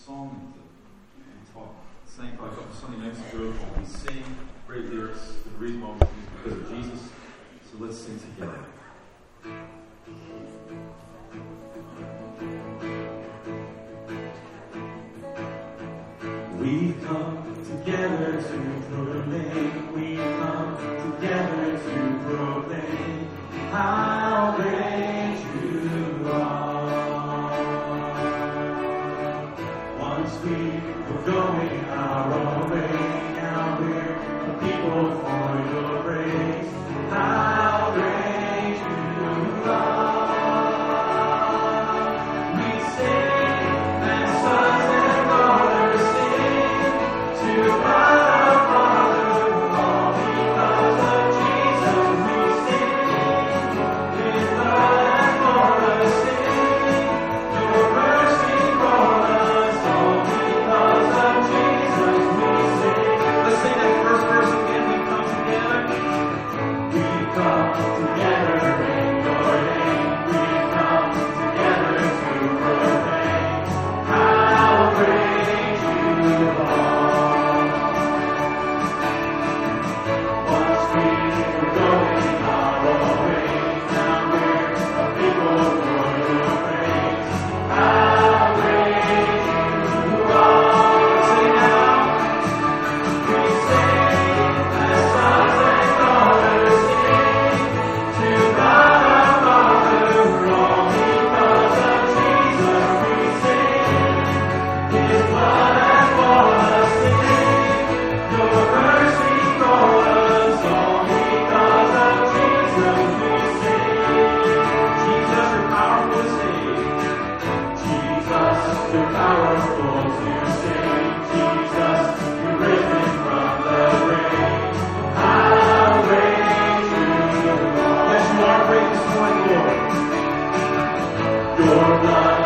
song that sang by a couple of Sunday nights ago called We Sing. Great lyrics. And the reason why we sing is because of Jesus. So let's sing together. We come together to proclaim. We come together to proclaim how great you are. Once we were going our own way, now we're a people for your praise. How great you are. We sing and sons and daughters sing to God our Father, all because of Jesus we sing. His blood has bought us sin, your mercy brought us, all because of Jesus we sing. Let's sing that first verse again. We come together. We come together in your name. We come together to proclaim how great you are. Once we were going our own way, now we're a people for your praise. How great you are. Sing out. We sing as sons and daughters sing to God our Father, all because of Jesus we sing. His blood has bought us sin, your mercy brought us, all because of Jesus we sing. Jesus, you're powerful to save. Jesus, you're powerful to save. Jesus, you're risen from the grave. How great you are. Yes, you are great this morning, Lord. Your blood